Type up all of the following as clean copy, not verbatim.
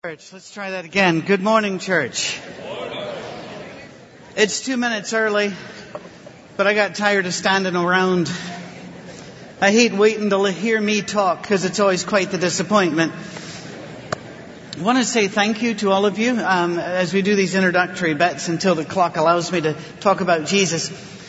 Church, let's try that again. Good morning, church. It's 2 minutes early, but I got tired of standing around. I hate waiting to hear me talk because it's always quite the disappointment. I want to say thank you to all of you as we do these introductory bets until the clock allows me to talk about Jesus.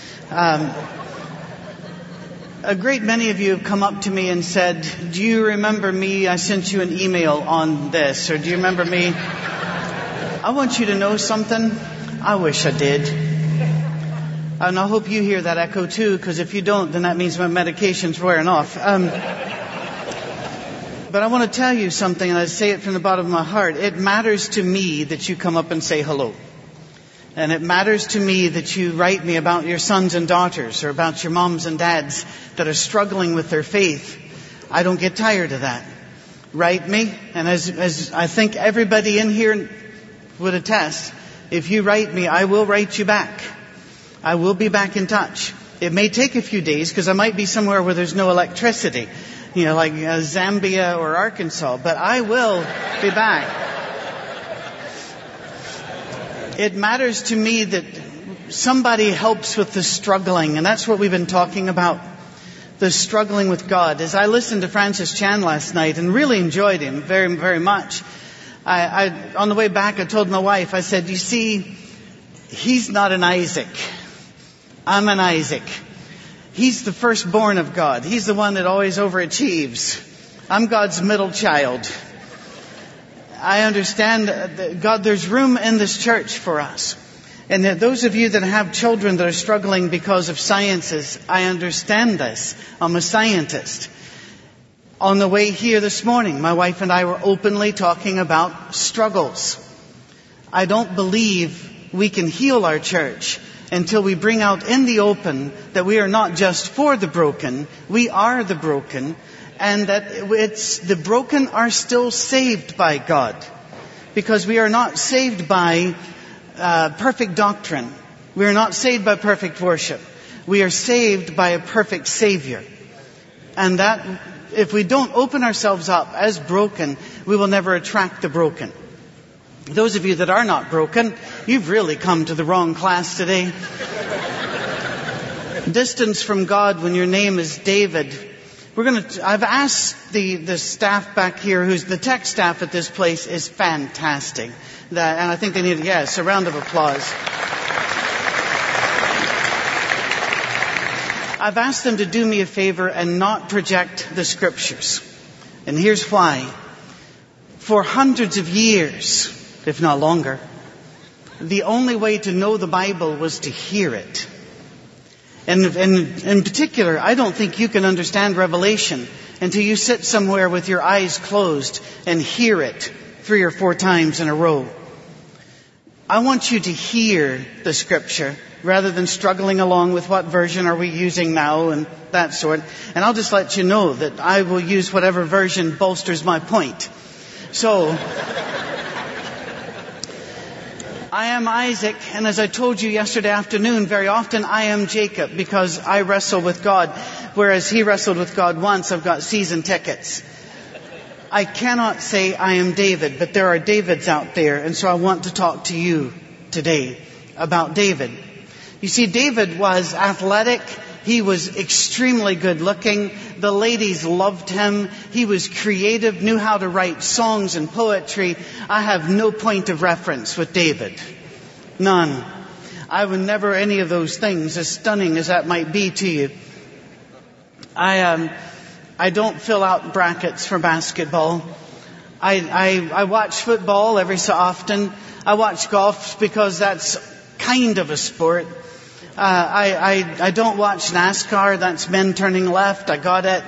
A great many of you have come up to me and said, do you remember me? I sent you an email on this. Or do you remember me? I want you to know something. I wish I did. And I hope you hear that echo too, because if you don't, then that means my medication's wearing off. But I want to tell you something, and I say it from the bottom of my heart. It matters to me that you come up and say hello. And it matters to me that you write me about your sons and daughters or about your moms and dads that are struggling with their faith. I don't get tired of that. Write me, and as I think everybody in here would attest, if you write me, I will write you back. I will be back in touch. It may take a few days because I might be somewhere where there's no electricity, like Zambia or Arkansas, but I will be back. It matters to me that somebody helps with the struggling, and that's what we've been talking about, the struggling with God. As I listened to Francis Chan last night and really enjoyed him very, very much, I on the way back, I told my wife, I said, you see, he's not an Isaac. I'm an Isaac. He's the firstborn of God. He's the one that always overachieves. I'm God's middle child. I understand that God, there's room in this church for us. And that those of you that have children that are struggling because of sciences, I understand this. I'm a scientist. On the way here this morning, my wife and I were openly talking about struggles. I don't believe we can heal our church until we bring out in the open that we are not just for the broken, we are the broken. And that the broken are still saved by God. Because we are not saved by perfect doctrine. We are not saved by perfect worship. We are saved by a perfect Savior. And that, if we don't open ourselves up as broken, we will never attract the broken. Those of you that are not broken, you've really come to the wrong class today. Distance from God when your name is David. I've asked the staff back here, who's the tech staff at this place is fantastic. And I think they need, a round of applause. I've asked them to do me a favor and not project the scriptures. And here's why. For hundreds of years, if not longer, the only way to know the Bible was to hear it. And in particular, I don't think you can understand Revelation until you sit somewhere with your eyes closed and hear it 3 or 4 times in a row. I want you to hear the scripture rather than struggling along with what version are we using now and that sort. And I'll just let you know that I will use whatever version bolsters my point. So, I am Isaac, and as I told you yesterday afternoon, very often I am Jacob because I wrestle with God, whereas he wrestled with God once. I've got season tickets. I cannot say I am David, but there are Davids out there, and so I want to talk to you today about David. You see, David was athletic. He was extremely good looking. The ladies loved him. He was creative, knew how to write songs and poetry. I have no point of reference with David. None. I would never any of those things, as stunning as that might be to you. I don't fill out brackets for basketball. I watch football every so often. I watch golf because that's kind of a sport. I don't watch NASCAR. That's men turning left. I got it.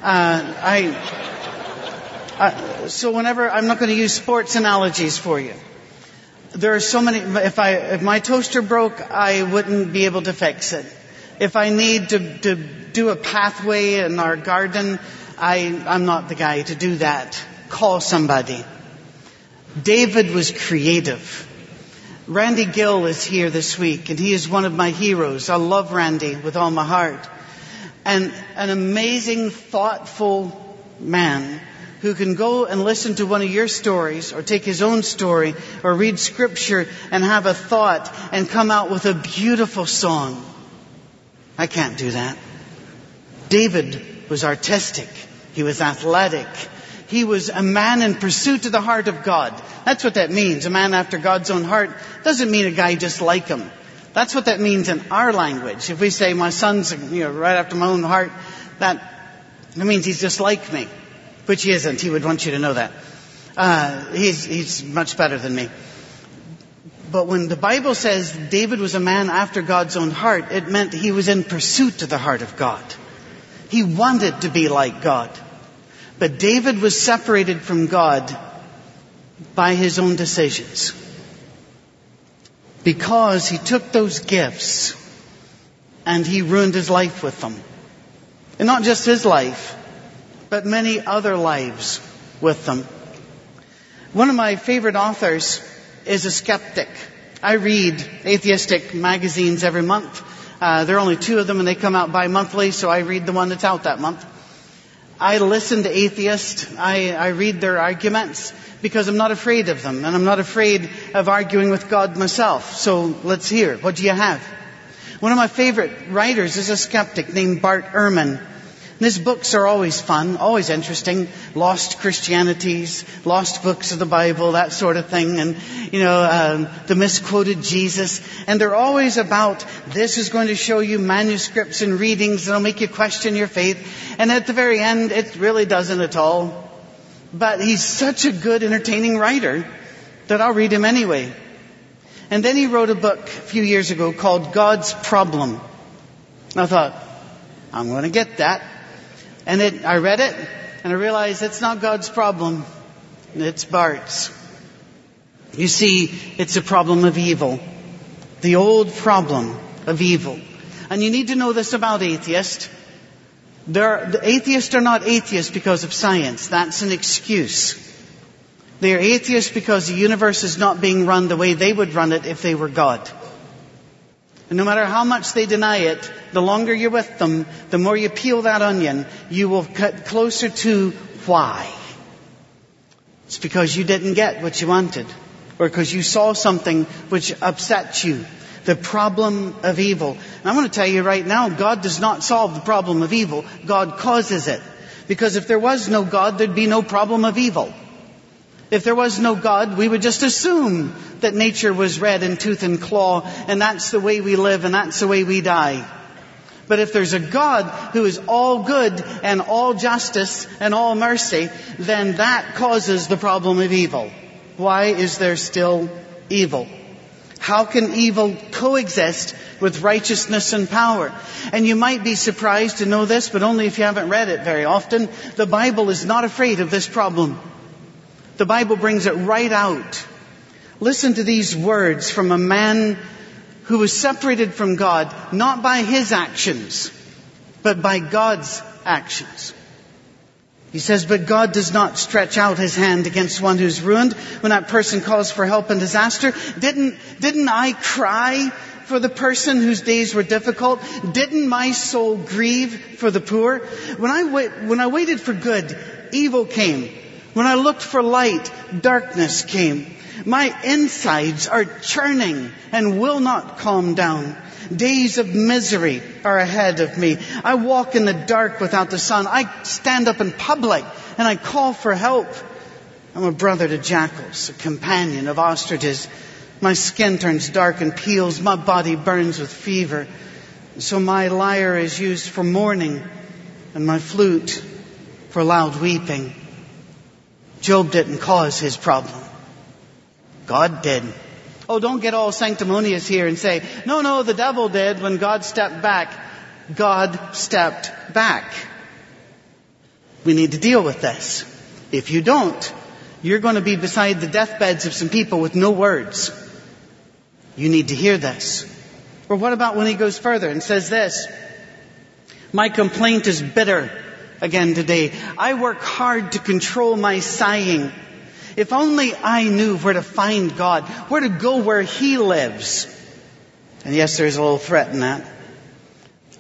So whenever, I'm not going to use sports analogies for you. There are so many, if my toaster broke, I wouldn't be able to fix it. If I need to do a pathway in our garden, I'm not the guy to do that. Call somebody. David was creative. Randy Gill is here this week, and he is one of my heroes. I love Randy with all my heart. And an amazing, thoughtful man who can go and listen to one of your stories or take his own story or read scripture and have a thought and come out with a beautiful song. I can't do that. David was artistic. He was athletic. He was a man in pursuit of the heart of God. That's what that means. A man after God's own heart doesn't mean a guy just like him. That's what that means in our language. If we say my son's right after my own heart, that means he's just like me. Which he isn't. He would want you to know that. He's much better than me. But when the Bible says David was a man after God's own heart, it meant he was in pursuit of the heart of God. He wanted to be like God. But David was separated from God by his own decisions. Because he took those gifts and he ruined his life with them. And not just his life, but many other lives with them. One of my favorite authors is a skeptic. I read atheistic magazines every month. There are only 2 of them and they come out bi-monthly, so I read the one that's out that month. I listen to atheists. I read their arguments because I'm not afraid of them and I'm not afraid of arguing with God myself. So let's hear. What do you have? One of my favorite writers is a skeptic named Bart Ehrman. And his books are always fun, always interesting. Lost Christianities, lost books of the Bible, that sort of thing. And, the misquoted Jesus. And they're always about, this is going to show you manuscripts and readings that'll make you question your faith. And at the very end, it really doesn't at all. But he's such a good, entertaining writer that I'll read him anyway. And then he wrote a book a few years ago called God's Problem. And I thought, I'm going to get that. And I read it, and I realized it's not God's problem. It's Bart's. You see, it's a problem of evil. The old problem of evil. And you need to know this about atheists. The atheists are not atheists because of science. That's an excuse. They are atheists because the universe is not being run the way they would run it if they were God. And no matter how much they deny it, the longer you're with them, the more you peel that onion, you will cut closer to why. It's because you didn't get what you wanted, or because you saw something which upset you. The problem of evil. And I'm going to tell you right now, God does not solve the problem of evil. God causes it. Because if there was no God, there'd be no problem of evil. If there was no God, we would just assume that nature was red in tooth and claw, and that's the way we live, and that's the way we die. But if there's a God who is all good and all justice and all mercy, then that causes the problem of evil. Why is there still evil? How can evil coexist with righteousness and power? And you might be surprised to know this, but only if you haven't read it very often. The Bible is not afraid of this problem. The Bible brings it right out. Listen to these words from a man who was separated from God, not by his actions, but by God's actions. He says, but God does not stretch out his hand against one who's ruined when that person calls for help in disaster. Didn't I cry for the person whose days were difficult? Didn't my soul grieve for the poor? When I waited for good, evil came. When I looked for light, darkness came. My insides are churning and will not calm down. Days of misery are ahead of me. I walk in the dark without the sun. I stand up in public and I call for help. I'm a brother to jackals, a companion of ostriches. My skin turns dark and peels. My body burns with fever. So my lyre is used for mourning and my flute for loud weeping. Job didn't cause his problem. God did. Oh, don't get all sanctimonious here and say, no, the devil did when God stepped back. God stepped back. We need to deal with this. If you don't, you're going to be beside the deathbeds of some people with no words. You need to hear this. Or what about when he goes further and says this? My complaint is bitter again today. I work hard to control my sighing. If only I knew where to find God, where to go where he lives. And yes, there's a little threat in that.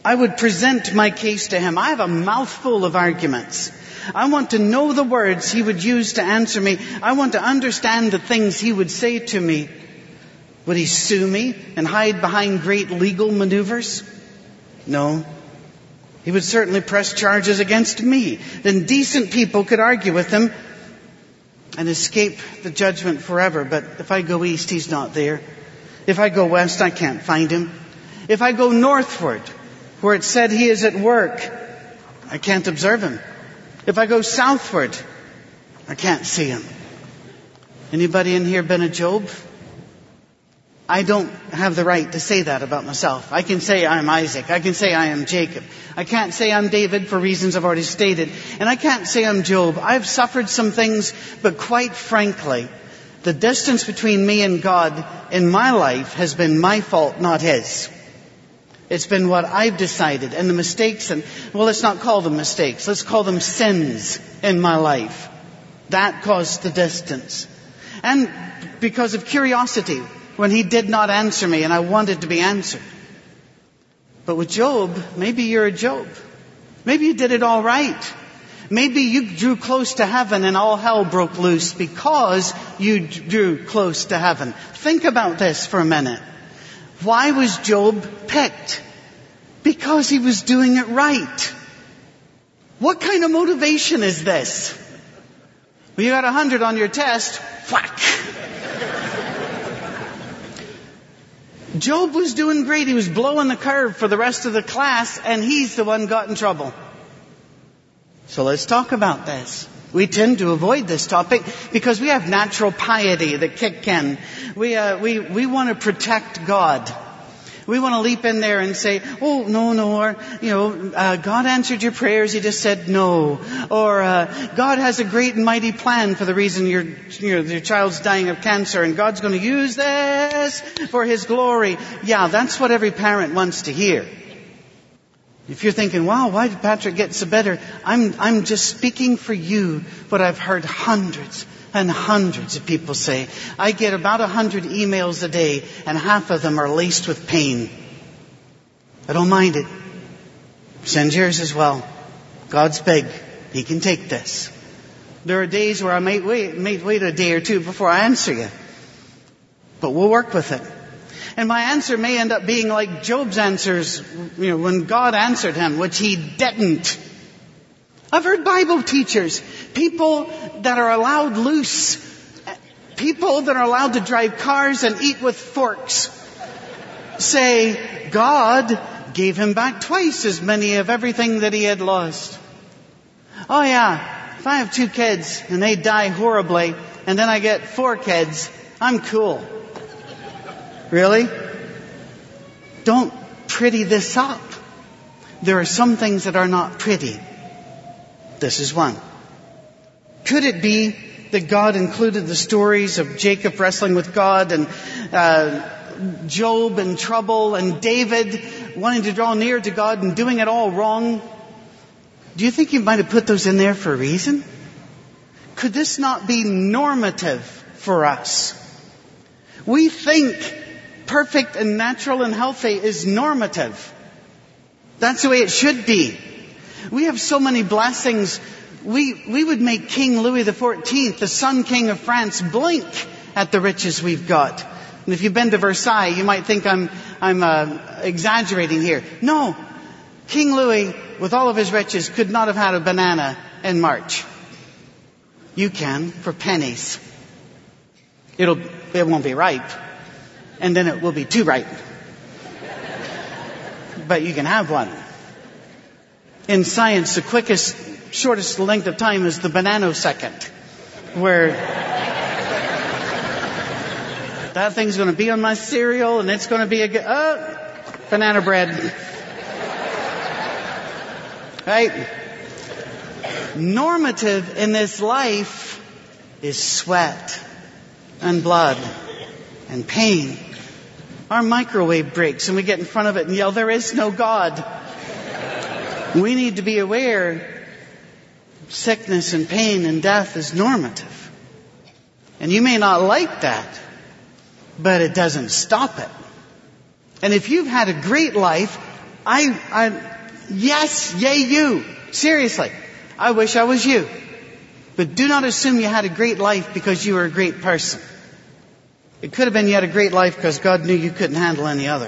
I would present my case to him. I have a mouthful of arguments. I want to know the words he would use to answer me. I want to understand the things he would say to me. Would he sue me and hide behind great legal maneuvers? No. He would certainly press charges against me. Then decent people could argue with him and escape the judgment forever. But if I go east, he's not there. If I go west, I can't find him. If I go northward, where it said he is at work, I can't observe him. If I go southward, I can't see him. Anybody in here been a Job? I don't have the right to say that about myself. I can say I'm Isaac. I can say I am Jacob. I can't say I'm David for reasons I've already stated. And I can't say I'm Job. I've suffered some things, but quite frankly, the distance between me and God in my life has been my fault, not his. It's been what I've decided, and the mistakes, let's not call them mistakes. Let's call them sins in my life. That caused the distance. And because of curiosity, when he did not answer me and I wanted to be answered. But with Job, maybe you're a Job. Maybe you did it all right. Maybe you drew close to heaven and all hell broke loose because you drew close to heaven. Think about this for a minute. Why was Job picked? Because he was doing it right. What kind of motivation is this? Well, you got 100 on your test. Whack! Job was doing great. He was blowing the curve for the rest of the class, and he's the one got in trouble. So let's talk about this. We tend to avoid this topic because we have natural piety that kick in. We want to protect God. We want to leap in there and say, oh, no, or, God answered your prayers, he just said no. Or, God has a great and mighty plan for the reason your child's dying of cancer, and God's going to use this for his glory. Yeah, that's what every parent wants to hear. If you're thinking, wow, why did Patrick get so better? I'm just speaking for you what I've heard hundreds and hundreds of people say. I get about 100 emails a day, and half of them are laced with pain. I don't mind it. Send yours as well. God's big. He can take this. There are days where I might wait a day or two before I answer you. But we'll work with it. And my answer may end up being like Job's answers, when God answered him, which he didn't. I've heard Bible teachers, people that are allowed loose, people that are allowed to drive cars and eat with forks, say God gave him back twice as many of everything that he had lost. Oh yeah, if I have 2 kids and they die horribly and then I get 4 kids, I'm cool. Really? Don't pretty this up. There are some things that are not pretty. This is one. Could it be that God included the stories of Jacob wrestling with God and Job in trouble and David wanting to draw near to God and doing it all wrong? Do you think he might have put those in there for a reason? Could this not be normative for us? We think perfect and natural and healthy is normative. That's the way it should be. We have so many blessings. We would make King Louis XIV, the Sun King of France, blink at the riches we've got. And if you've been to Versailles, you might think I'm exaggerating here. No, King Louis, with all of his riches, could not have had a banana in March. You can, for pennies. It won't be ripe, and then it will be too ripe. But you can have one. In science, the shortest length of time is the nanosecond, where that thing's going to be on my cereal and it's going to be banana bread. Right? Normative in this life is sweat and blood and pain. Our microwave breaks and we get in front of it and yell, "There is no God." We need to be aware sickness and pain and death is normative. And you may not like that, but it doesn't stop it. And if you've had a great life, Yes, yay you. Seriously. I wish I was you. But do not assume you had a great life because you were a great person. It could have been you had a great life because God knew you couldn't handle any other.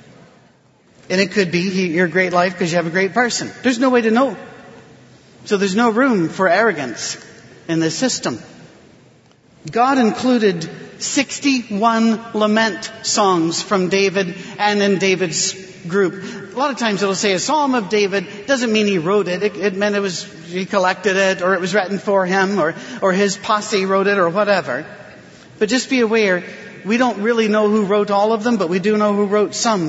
And it could be your great life because you have a great person. There's no way to know. So there's no room for arrogance in this system. God included 61 lament songs from David and in David's group. A lot of times it'll say a Psalm of David. Doesn't mean he wrote it. It meant he collected it, or it was written for him, or his posse wrote it, or whatever. But just be aware, we don't really know who wrote all of them, but we do know who wrote some.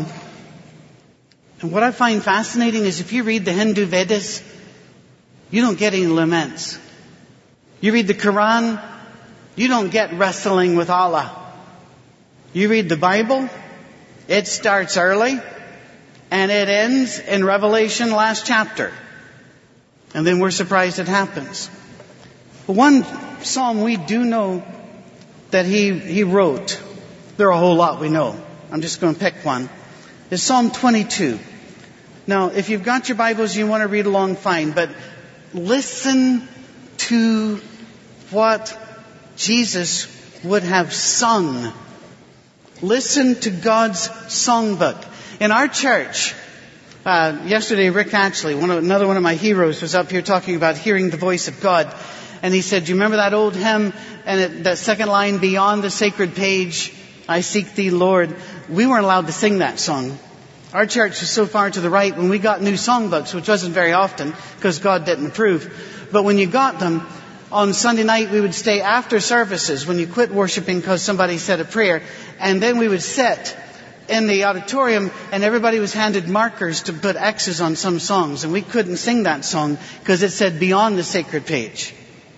And what I find fascinating is if you read the Hindu Vedas, you don't get any laments. You read the Quran, you don't get wrestling with Allah. You read the Bible, it starts early, and it ends in Revelation last chapter. And then we're surprised it happens. But one psalm we do know that he wrote, there are a whole lot we know. I'm just going to pick one. It's Psalm 22. Now, if you've got your Bibles and you want to read along, fine. But listen to what Jesus would have sung. Listen to God's songbook. In our church, yesterday Rick Atchley, another one of my heroes, was up here talking about hearing the voice of God. And he said, do you remember that old hymn and that second line, beyond the sacred page, I seek thee, Lord? We weren't allowed to sing that song. Our church was so far to the right, when we got new songbooks, which wasn't very often because God didn't approve. But when you got them, on Sunday night we would stay after services when you quit worshiping because somebody said a prayer. And then we would sit in the auditorium and everybody was handed markers to put X's on some songs. And we couldn't sing that song because it said beyond the sacred page.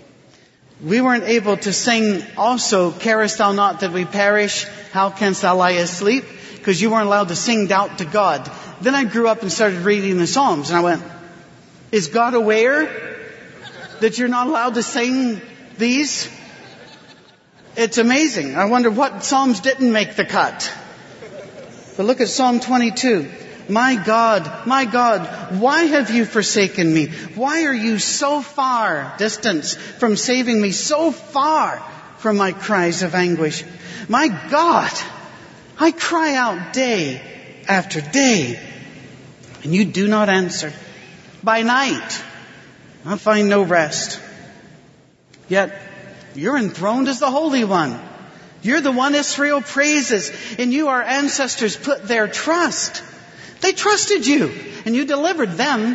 We weren't able to sing also, carest thou not that we perish, how canst thou lie asleep? Because you weren't allowed to sing doubt to God. Then I grew up and started reading the Psalms and I went, is God aware that you're not allowed to sing these? It's amazing. I wonder what Psalms didn't make the cut. But look at Psalm 22. My God, why have you forsaken me? Why are you so far distant from saving me, so far from my cries of anguish? My God, I cry out day after day, and you do not answer. By night, I find no rest. Yet, you're enthroned as the Holy One. You're the one Israel praises. In you our ancestors put their trust. They trusted you, and you delivered them.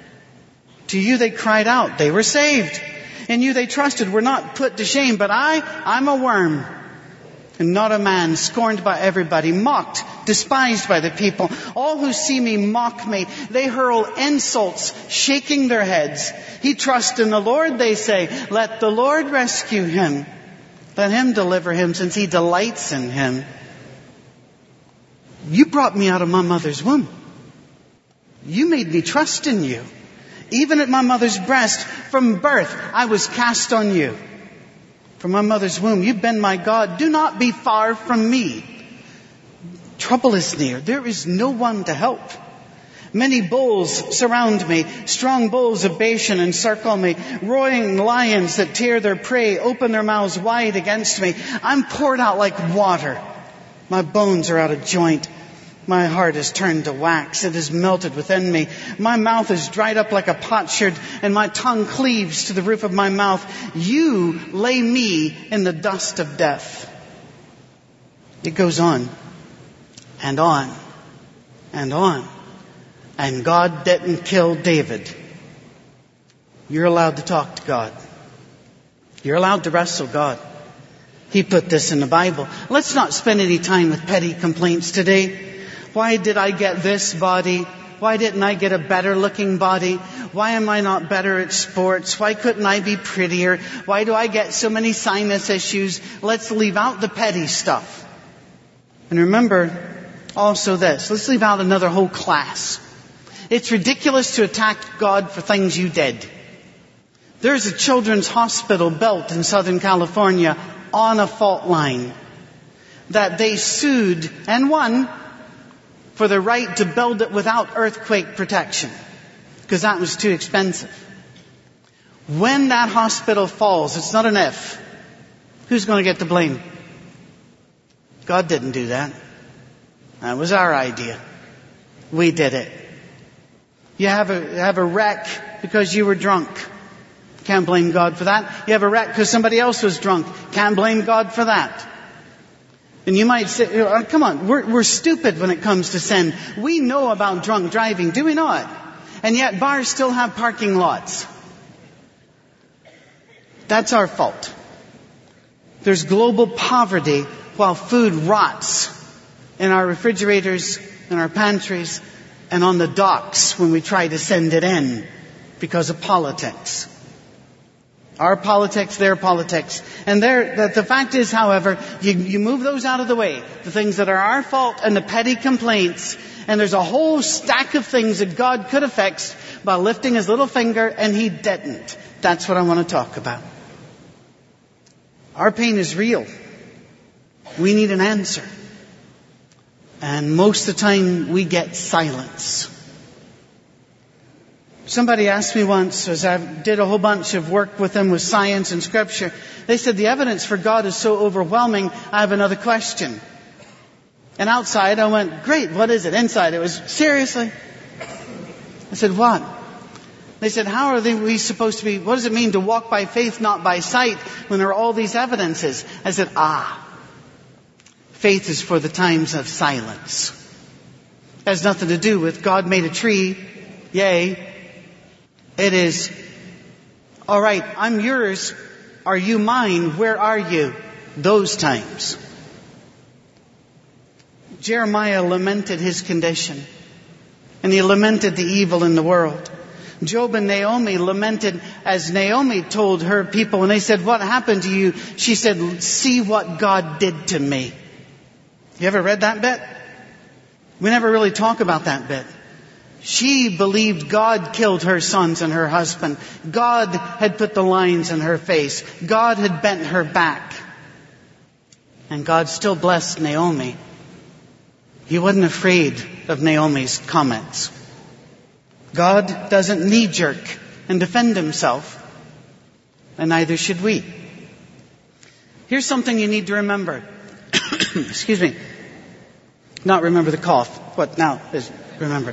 To you they cried out. They were saved. In you they trusted, were not put to shame. But I'm a worm, and not a man, scorned by everybody, mocked, despised by the people. All who see me mock me. They hurl insults, shaking their heads. He trusts in the Lord, they say. Let the Lord rescue him. Let him deliver him, since he delights in him. You brought me out of my mother's womb. You made me trust in you. Even at my mother's breast, from birth, I was cast on you. From my mother's womb, you've been my God. Do not be far from me. Trouble is near. There is no one to help. Many bulls surround me. Strong bulls of Bashan encircle me. Roaring lions that tear their prey open their mouths wide against me. I'm poured out like water. My bones are out of joint. My heart is turned to wax. It is melted within me. My mouth is dried up like a potsherd, and my tongue cleaves to the roof of my mouth. You lay me in the dust of death. It goes on and on and on. And God didn't kill David. You're allowed to talk to God. You're allowed to wrestle God. He put this in the Bible. Let's not spend any time with petty complaints today. Why did I get this body? Why didn't I get a better looking body? Why am I not better at sports? Why couldn't I be prettier? Why do I get so many sinus issues? Let's leave out the petty stuff. And remember also this. Let's leave out another whole class. It's ridiculous to attack God for things you did. There's a children's hospital built in Southern California on a fault line that they sued and won for the right to build it without earthquake protection, because that was too expensive. When that hospital falls, it's not an if. Who's going to get the blame? God didn't do that. That was our idea. We did it. You have a wreck because you were drunk. Can't blame God for that. You have a wreck because somebody else was drunk. Can't blame God for that. And you might say, oh, come on, we're stupid when it comes to sin. We know about drunk driving, do we not? And yet bars still have parking lots. That's our fault. There's global poverty while food rots in our refrigerators, in our pantries, and on the docks when we try to send it in because of politics. Our politics, their politics. And the fact is, however, you move those out of the way. The things that are our fault and the petty complaints. And there's a whole stack of things that God could have fixed by lifting his little finger, and he didn't. That's what I want to talk about. Our pain is real. We need an answer. And most of the time we get silence. Somebody asked me once, as I did a whole bunch of work with them with science and scripture, they said, the evidence for God is so overwhelming, I have another question. And outside I went, great, what is it? Inside it was, seriously? I said, what? They said, how are we supposed to be, what does it mean to walk by faith, not by sight, when there are all these evidences? I said, faith is for the times of silence. It has nothing to do with God made a tree, yay. It is, all right, I'm yours, are you mine, where are you? Those times. Jeremiah lamented his condition, and he lamented the evil in the world. Job and Naomi lamented as Naomi told her people, when they said, what happened to you? She said, see what God did to me. You ever read that bit? We never really talk about that bit. She believed God killed her sons and her husband. God had put the lines in her face. God had bent her back. And God still blessed Naomi. He wasn't afraid of Naomi's comments. God doesn't knee-jerk and defend himself, and neither should we. Here's something you need to remember. Excuse me. Not remember the cough. What now is remembered.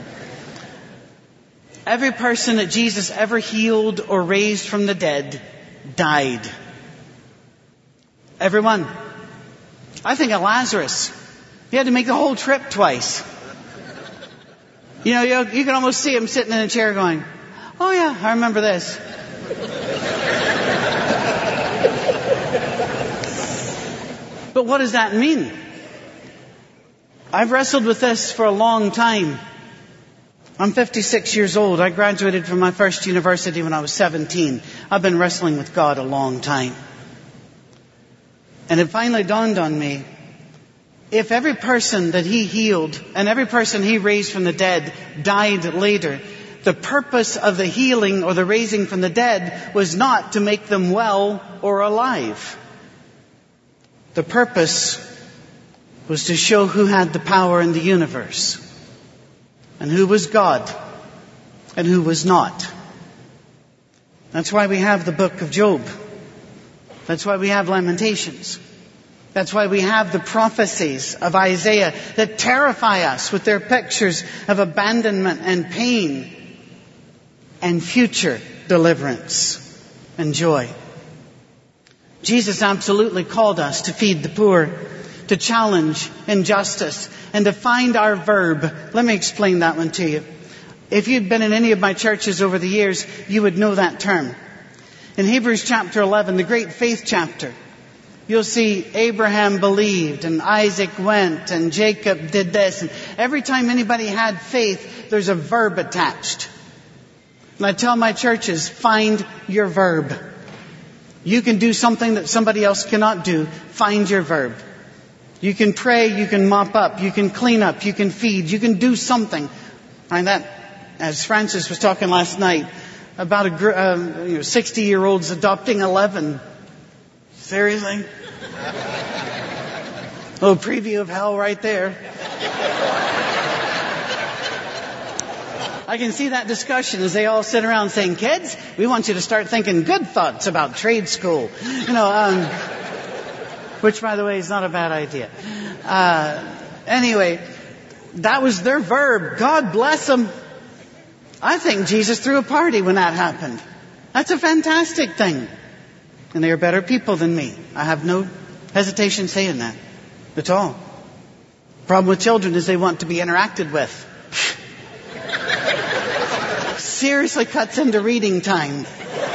Every person that Jesus ever healed or raised from the dead died. Everyone. I think of Lazarus. He had to make the whole trip twice. You know, you can almost see him sitting in a chair going, oh yeah, I remember this. But what does that mean? I've wrestled with this for a long time. I'm 56 years old. I graduated from my first university when I was 17. I've been wrestling with God a long time. And it finally dawned on me, if every person that he healed and every person he raised from the dead died later, the purpose of the healing or the raising from the dead was not to make them well or alive. The purpose was to show who had the power in the universe and who was God and who was not. That's why we have the book of Job. That's why we have Lamentations. That's why we have the prophecies of Isaiah that terrify us with their pictures of abandonment and pain and future deliverance and joy. Jesus absolutely called us to feed the poor, to challenge injustice, and to find our verb. Let me explain that one to you. If you'd been in any of my churches over the years, you would know that term. In Hebrews chapter 11, the great faith chapter, you'll see Abraham believed and Isaac went and Jacob did this. And every time anybody had faith, there's a verb attached. And I tell my churches, find your verb. You can do something that somebody else cannot do. Find your verb. You can pray, you can mop up, you can clean up, you can feed, you can do something. And that, as Francis was talking last night, about 60-year-olds adopting 11. Seriously? A little preview of hell right there. I can see that discussion as they all sit around saying, kids, we want you to start thinking good thoughts about trade school. Which, by the way, is not a bad idea. Anyway, that was their verb. God bless them. I think Jesus threw a party when that happened. That's a fantastic thing. And they are better people than me. I have no hesitation saying that at all. Problem with children is they want to be interacted with. Seriously cuts into reading time.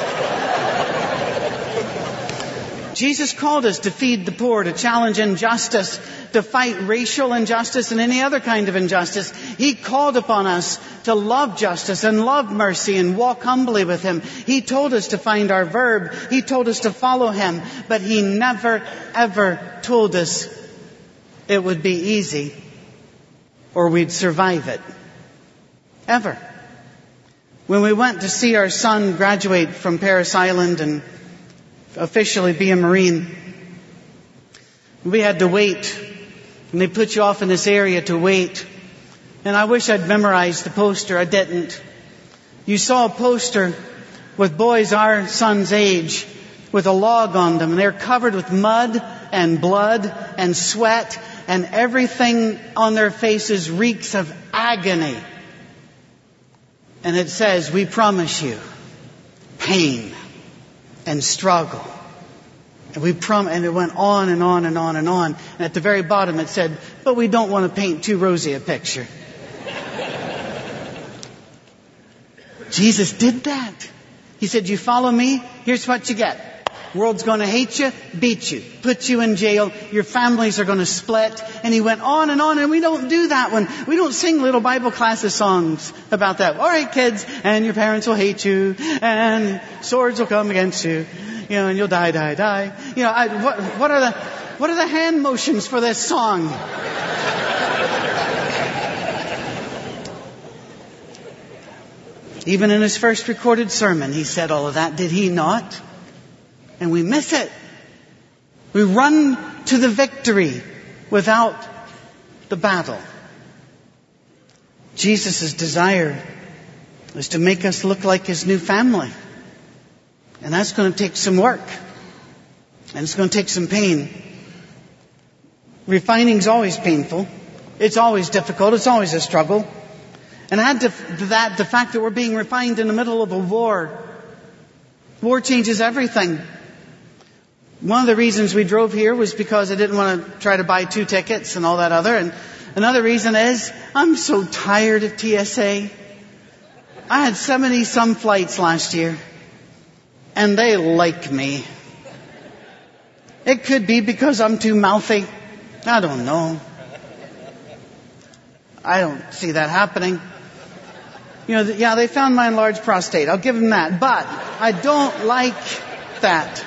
Jesus called us to feed the poor, to challenge injustice, to fight racial injustice and any other kind of injustice. He called upon us to love justice and love mercy and walk humbly with Him. He told us to find our verb. He told us to follow Him. But He never, ever told us it would be easy or we'd survive it. Ever. When we went to see our son graduate from Paris Island and officially be a Marine, we had to wait. And they put you off in this area to wait. And I wish I'd memorized the poster. I didn't. You saw a poster with boys our son's age with a log on them. And they're covered with mud and blood and sweat. And everything on their faces reeks of agony. And it says, we promise you pain and struggle. And and it went on and on and on and on. And at the very bottom it said, but we don't want to paint too rosy a picture. Jesus did that. He said, you follow me, here's what you get. World's going to hate you, beat you, put you in jail, your families are going to split. And he went on, and we don't do that one. We don't sing little Bible classes songs about that. All right, kids, and your parents will hate you, and swords will come against you, and you'll die. What are the hand motions for this song? Even in his first recorded sermon, he said all of that, did he not? And we miss it. We run to the victory without the battle. Jesus' desire is to make us look like His new family. And that's going to take some work. And it's going to take some pain. Refining's always painful. It's always difficult. It's always a struggle. And add to that the fact that we're being refined in the middle of a war. War changes everything. One of the reasons we drove here was because I didn't want to try to buy 2 tickets and all that other. And another reason is I'm so tired of TSA. I had 70-some flights last year. And they like me. It could be because I'm too mouthy. I don't know. I don't see that happening. They found my enlarged prostate. I'll give them that. But I don't like that.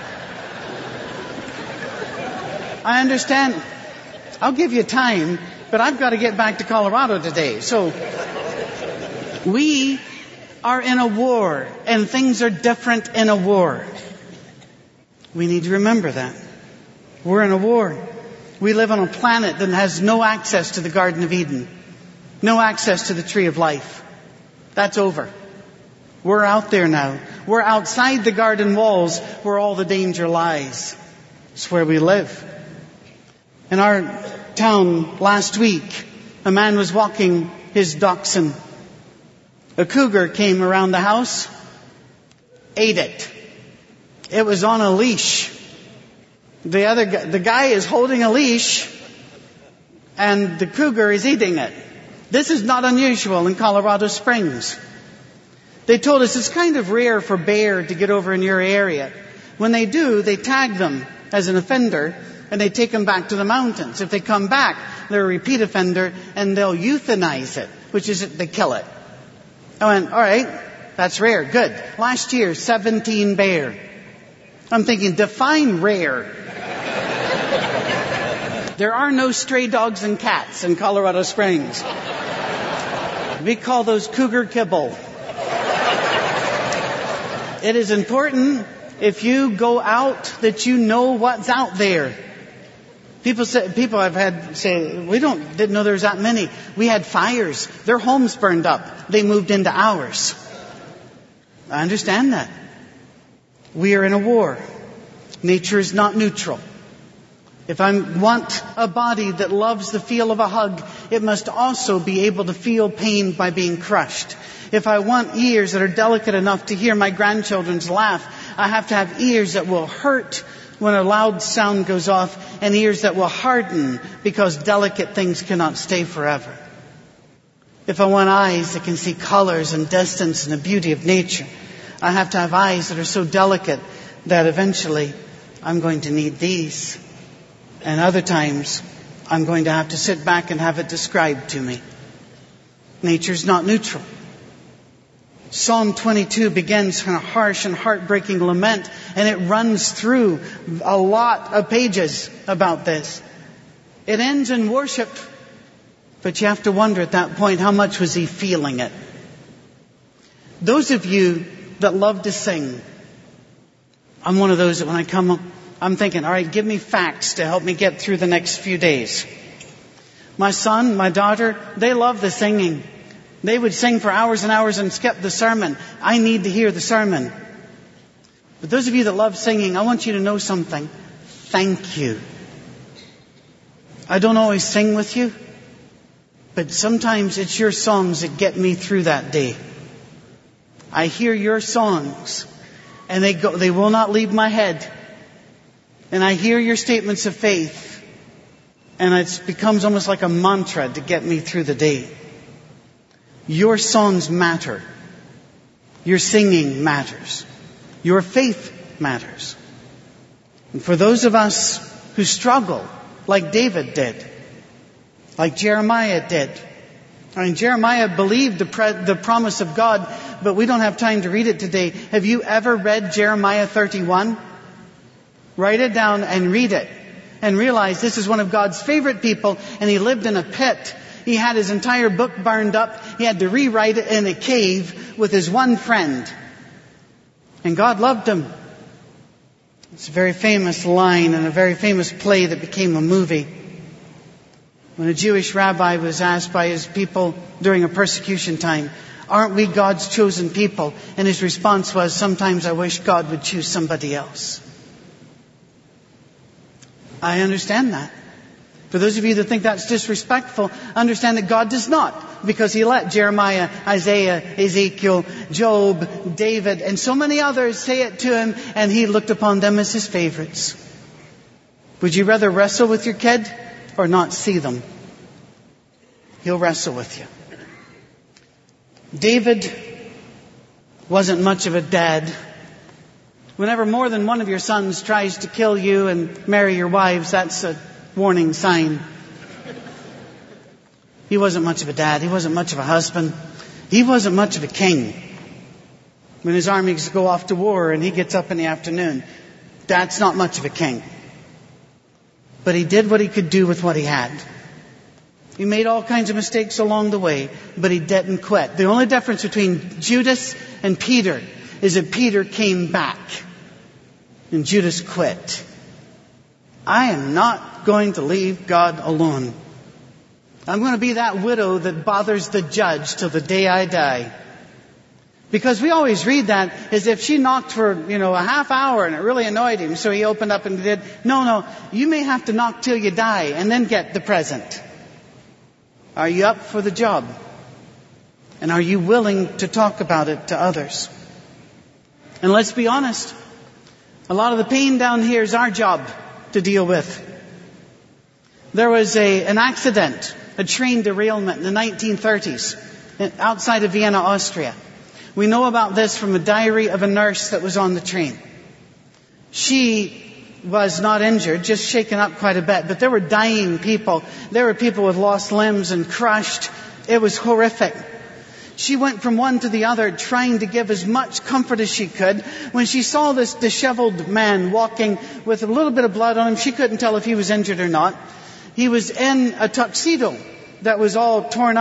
I understand. I'll give you time, but I've got to get back to Colorado today. So we are in a war, and things are different in a war. We need to remember that. We're in a war. We live on a planet that has no access to the Garden of Eden. No access to the Tree of Life. That's over. We're out there now. We're outside the garden walls where all the danger lies. It's where we live. In our town last week, a man was walking his dachshund. A cougar came around the house, ate it. It was on a leash. The guy is holding a leash, and the cougar is eating it. This is not unusual in Colorado Springs. They told us it's kind of rare for bear to get over in your area. When they do, they tag them as an offender, and they take them back to the mountains. If they come back, they're a repeat offender, and they'll euthanize it, which is they kill it. I went, all right, that's rare, good. Last year, 17 bear. I'm thinking, define rare. There are no stray dogs and cats in Colorado Springs. We call those cougar kibble. It is important if you go out that you know what's out there. People I've had say, we didn't know there was that many. We had fires. Their homes burned up. They moved into ours. I understand that. We are in a war. Nature is not neutral. If I want a body that loves the feel of a hug, it must also be able to feel pain by being crushed. If I want ears that are delicate enough to hear my grandchildren's laugh, I have to have ears that will hurt when a loud sound goes off, and ears that will harden because delicate things cannot stay forever. If I want eyes that can see colors and distance and the beauty of nature, I have to have eyes that are so delicate that eventually I'm going to need these. And other times, I'm going to have to sit back and have it described to me. Nature's not neutral. Psalm 22 begins in a harsh and heartbreaking lament, and it runs through a lot of pages about this. It ends in worship, but you have to wonder at that point, how much was he feeling it? Those of you that love to sing, I'm one of those that when I come up, I'm thinking, all right, give me facts to help me get through the next few days. My son, my daughter, they love the singing. They would sing for hours and hours and skip the sermon. I need to hear the sermon. But those of you that love singing, I want you to know something. Thank you. I don't always sing with you, but sometimes it's your songs that get me through that day. I hear your songs, and they will not leave my head. And I hear your statements of faith, and it becomes almost like a mantra to get me through the day. Your songs matter. Your singing matters. Your faith matters. And for those of us who struggle, like David did, like Jeremiah did. I mean, Jeremiah believed the promise of God, but we don't have time to read it today. Have you ever read Jeremiah 31? Write it down and read it. And realize this is one of God's favorite people, and he lived in a pit. He had his entire book burned up. He had to rewrite it in a cave with his one friend. And God loved him. It's a very famous line and a very famous play that became a movie. When a Jewish rabbi was asked by his people during a persecution time, aren't we God's chosen people? And his response was, sometimes I wish God would choose somebody else. I understand that. For those of you that think that's disrespectful, understand that God does not. Because he let Jeremiah, Isaiah, Ezekiel, Job, David, and so many others say it to him, and he looked upon them as his favorites. Would you rather wrestle with your kid or not see them? He'll wrestle with you. David wasn't much of a dad. Whenever more than one of your sons tries to kill you and marry your wives, that's a warning sign. He wasn't much of a dad. He wasn't much of a husband. He wasn't much of a king. When his armies go off to war and he gets up in the afternoon, that's not much of a king. But he did what he could do with what he had. He made all kinds of mistakes along the way, but he didn't quit. The only difference between Judas and Peter is that Peter came back and Judas quit. I am not going to leave God alone. I'm going to be that widow that bothers the judge till the day I die. Because we always read that as if she knocked for, a half hour and it really annoyed him. So he opened up and did. No, you may have to knock till you die and then get the present. Are you up for the job? And are you willing to talk about it to others? And let's be honest. A lot of the pain down here is our job to deal with. There was an accident, a train derailment in the 1930s outside of Vienna, Austria. We know about this from a diary of a nurse that was on the train. She was not injured, just shaken up quite a bit, but there were dying people. There were people with lost limbs and crushed. It was horrific. She went from one to the other trying to give as much comfort as she could. When she saw this disheveled man walking with a little bit of blood on him, she couldn't tell if he was injured or not. He was in a tuxedo that was all torn up,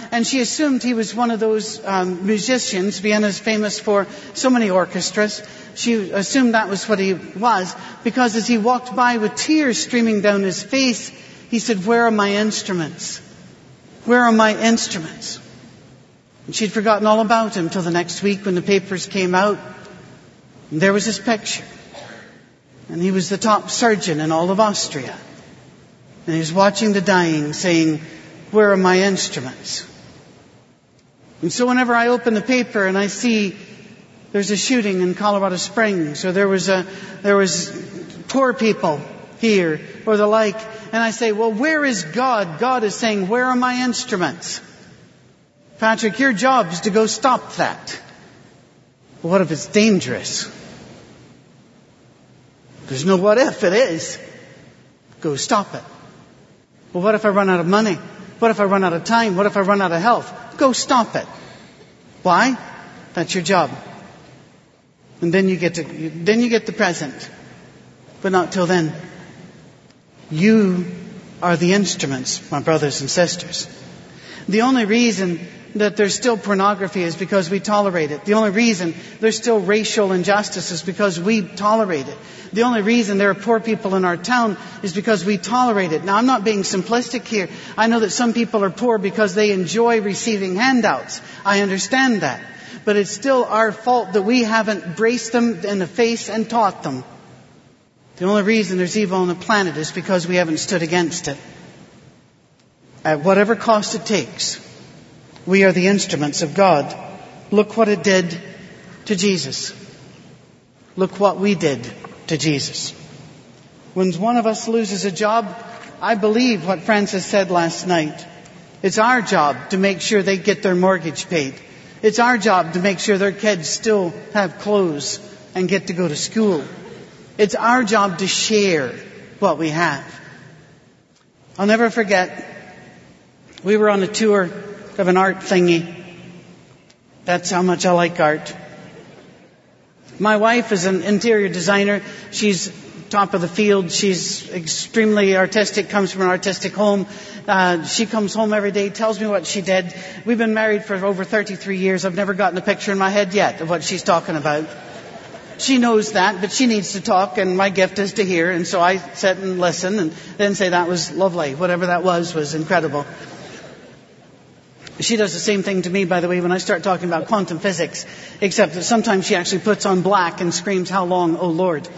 and she assumed he was one of those musicians. Vienna's famous for so many orchestras. She assumed that was what he was, because as he walked by with tears streaming down his face, he said, "Where are my instruments? Where are my instruments?" And she'd forgotten all about him till the next week when the papers came out. And there was his picture. And he was the top surgeon in all of Austria. And he was watching the dying, saying, "Where are my instruments?" And so whenever I open the paper and I see there's a shooting in Colorado Springs, or there was poor people here, or the like, and I say, "Well, where is God?" God is saying, "Where are my instruments?" Patrick, your job is to go stop that. Well, what if it's dangerous? There's no what if, it is. Go stop it. Well, what if I run out of money? What if I run out of time? What if I run out of health? Go stop it. Why? That's your job. And then you get the present. But not till then. You are the instruments, my brothers and sisters. The only reason that there's still pornography is because we tolerate it. The only reason there's still racial injustice is because we tolerate it. The only reason there are poor people in our town is because we tolerate it. Now, I'm not being simplistic here. I know that some people are poor because they enjoy receiving handouts. I understand that. But it's still our fault that we haven't braced them in the face and taught them. The only reason there's evil on the planet is because we haven't stood against it. At whatever cost it takes, we are the instruments of God. Look what it did to Jesus. Look what we did to Jesus. When one of us loses a job, I believe what Francis said last night. It's our job to make sure they get their mortgage paid. It's our job to make sure their kids still have clothes and get to go to school. It's our job to share what we have. I'll never forget, we were on a tour of an art thingy. That's how much I like art. My wife is an interior designer. She's top of the field. She's extremely artistic, comes from an artistic home. She comes home every day, tells me what she did. We've been married for over 33 years. I've never gotten a picture in my head yet of what she's talking about. She knows that, but she needs to talk, and my gift is to hear. And so I sit and listen and then say, "That was lovely. Whatever that was incredible." She does the same thing to me, by the way, when I start talking about quantum physics, except that sometimes she actually puts on black and screams, "How long, oh Lord?"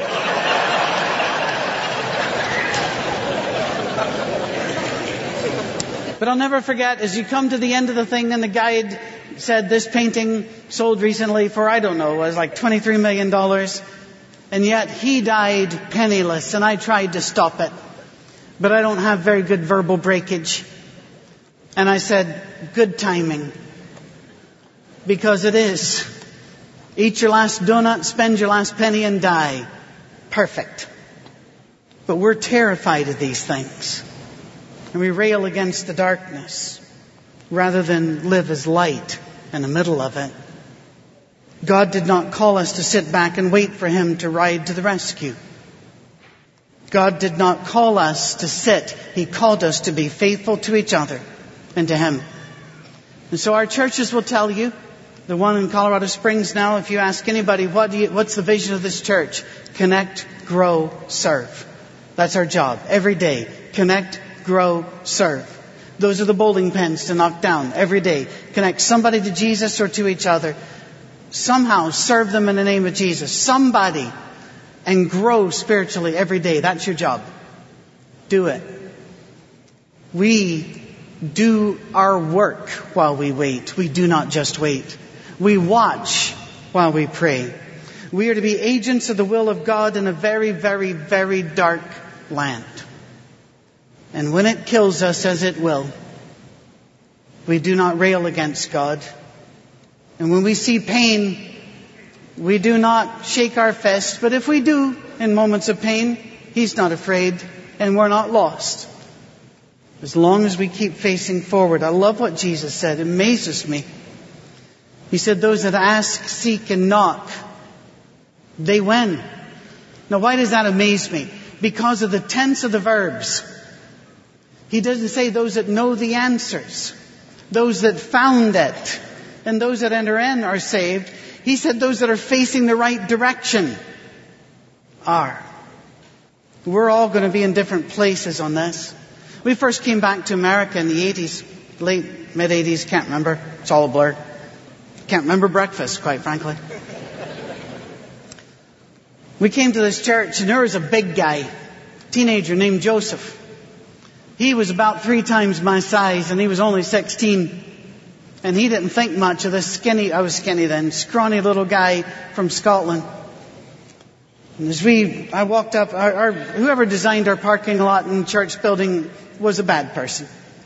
But I'll never forget, as you come to the end of the thing and the guide said, "This painting sold recently for, I don't know, it was like $23 million. And yet he died penniless, and I tried to stop it. But I don't have very good verbal breakage." And I said, "Good timing." Because it is. Eat your last donut, spend your last penny, and die. Perfect. But we're terrified of these things. And we rail against the darkness rather than live as light in the middle of it. God did not call us to sit back and wait for Him to ride to the rescue. God did not call us to sit. He called us to be faithful to each other and to Him. And so our churches will tell you, the one in Colorado Springs now, if you ask anybody, what's the vision of this church? Connect, grow, serve. That's our job every day. Connect, grow, serve. Those are the bowling pins to knock down every day. Connect somebody to Jesus or to each other. Somehow serve them in the name of Jesus. Somebody. And grow spiritually every day. That's your job. Do it. We do our work while we wait. We do not just wait. We watch while we pray. We are to be agents of the will of God in a very, very, very dark land. And when it kills us, as it will, we do not rail against God. And when we see pain, we do not shake our fist. But if we do in moments of pain, He's not afraid and we're not lost. As long as we keep facing forward. I love what Jesus said. It amazes me. He said, "Those that ask, seek, and knock, they win." Now, why does that amaze me? Because of the tense of the verbs. He doesn't say those that know the answers. those that found it, and those that enter in are saved. He said those that are facing the right direction are. We're all going to be in different places on this. We first came back to America in the 80s, late, mid-80s, can't remember. It's all a blur. Can't remember breakfast, quite frankly. We came to this church, and there was a big guy, teenager named Joseph. He was about 3 times my size, and he was only 16. And he didn't think much of this I was skinny then, scrawny little guy from Scotland. And as I walked up, whoever designed our parking lot and church building was a bad person.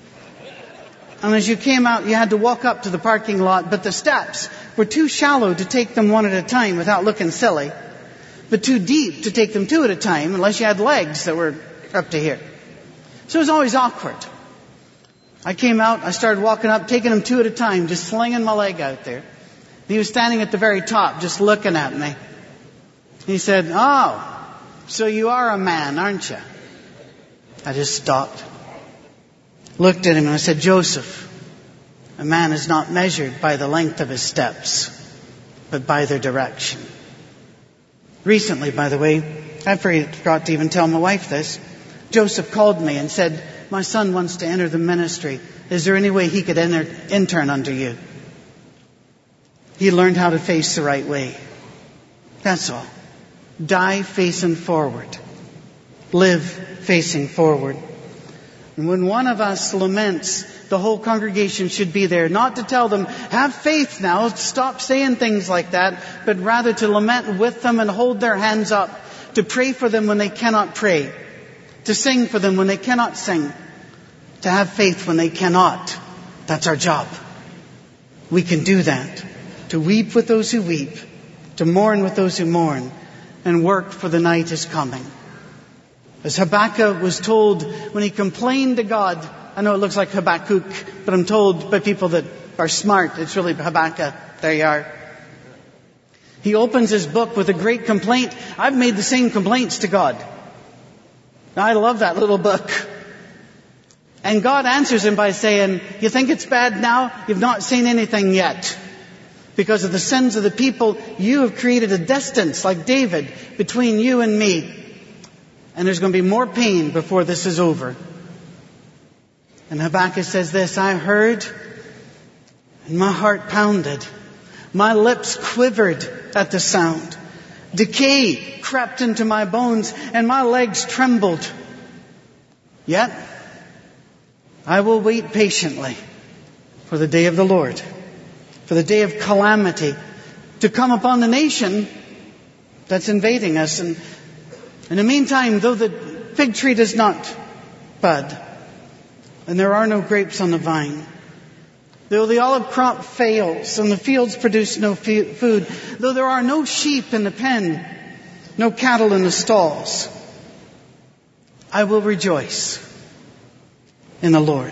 And as you came out, you had to walk up to the parking lot, but the steps were too shallow to take them one at a time without looking silly, but too deep to take them 2 at a time unless you had legs that were up to here. So it was always awkward. I came out, I started walking up, taking them 2 at a time, just slinging my leg out there. He was standing at the very top, just looking at me. He said, "Oh, so you are a man, aren't you?" I just stopped, looked at him, and I said, "Joseph, a man is not measured by the length of his steps, but by their direction." Recently, by the way, I forgot to even tell my wife this. Joseph called me and said, "My son wants to enter the ministry. Is there any way he could intern under you?" He learned how to face the right way. That's all. Die facing forward. Live facing forward. And when one of us laments, the whole congregation should be there, not to tell them, "Have faith now, stop saying things like that," but rather to lament with them and hold their hands up, to pray for them when they cannot pray, to sing for them when they cannot sing, to have faith when they cannot. That's our job. We can do that. To weep with those who weep, to mourn with those who mourn, and work, for the night is coming. As Habakkuk was told when he complained to God, I know it looks like Habakkuk, but I'm told by people that are smart, it's really Habakkuk. There you are. He opens his book with a great complaint. I've made the same complaints to God. Now, I love that little book. And God answers him by saying, "You think it's bad now? You've not seen anything yet. Because of the sins of the people, you have created a distance, like David, between you and me. And there's going to be more pain before this is over." And Habakkuk says this, "I heard, and my heart pounded. My lips quivered at the sound. Decay crept into my bones, and my legs trembled. Yet I will wait patiently for the day of the Lord, for the day of calamity to come upon the nation that's invading us. And in the meantime, though the fig tree does not bud, and there are no grapes on the vine, though the olive crop fails and the fields produce no food, though there are no sheep in the pen, no cattle in the stalls, I will rejoice in the Lord.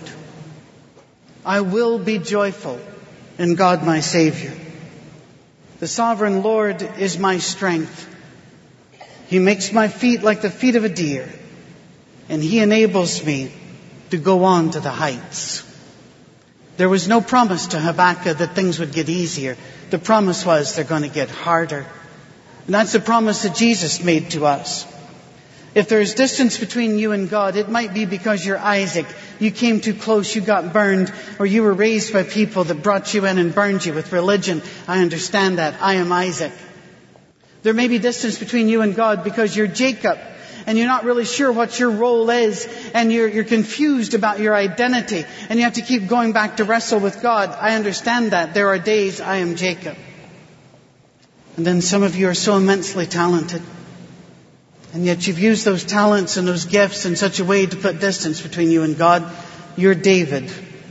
I will be joyful in God my Savior. The sovereign Lord is my strength. He makes my feet like the feet of a deer, and He enables me to go on to the heights." There was no promise to Habakkuk that things would get easier. The promise was they're going to get harder. And that's the promise that Jesus made to us. If there's distance between you and God, it might be because you're Isaac. You came too close, you got burned, or you were raised by people that brought you in and burned you with religion. I understand that. I am Isaac. There may be distance between you and God because you're Jacob, and you're not really sure what your role is, and you're confused about your identity, and you have to keep going back to wrestle with God. I understand that. There are days I am Jacob. And then some of you are so immensely talented, and yet you've used those talents and those gifts in such a way to put distance between you and God. You're David.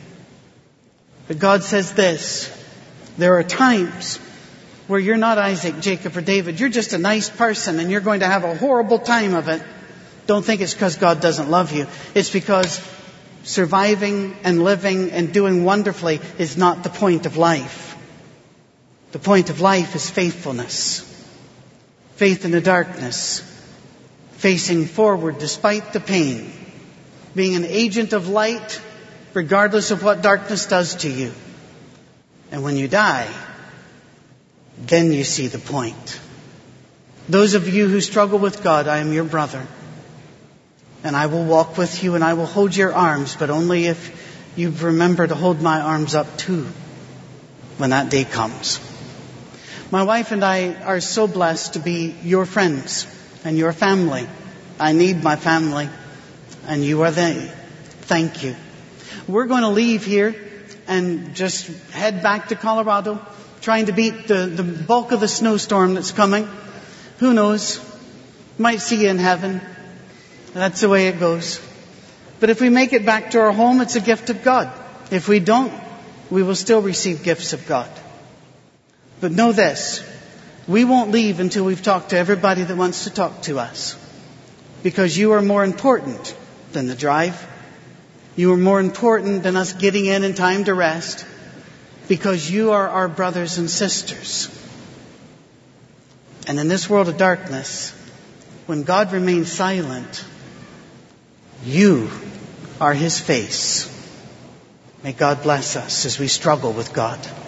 But God says this: there are times where you're not Isaac, Jacob, or David. You're just a nice person, and you're going to have a horrible time of it. Don't think it's because God doesn't love you. It's because surviving and living and doing wonderfully is not the point of life. The point of life is faithfulness. Faith in the darkness. Facing forward despite the pain. Being an agent of light regardless of what darkness does to you. And when you die, then you see the point. Those of you who struggle with God, I am your brother. And I will walk with you and I will hold your arms, but only if you remember to hold my arms up too when that day comes. My wife and I are so blessed to be your friends and your family. I need my family, and you are they. Thank you. We're going to leave here and just head back to Colorado, trying to beat the bulk of the snowstorm that's coming. Who knows? Might see you in heaven. That's the way it goes. But if we make it back to our home, it's a gift of God. If we don't, we will still receive gifts of God. But know this, we won't leave until we've talked to everybody that wants to talk to us. Because you are more important than the drive. You are more important than us getting in time to rest. Because you are our brothers and sisters. And in this world of darkness, when God remains silent, you are His face. May God bless us as we struggle with God.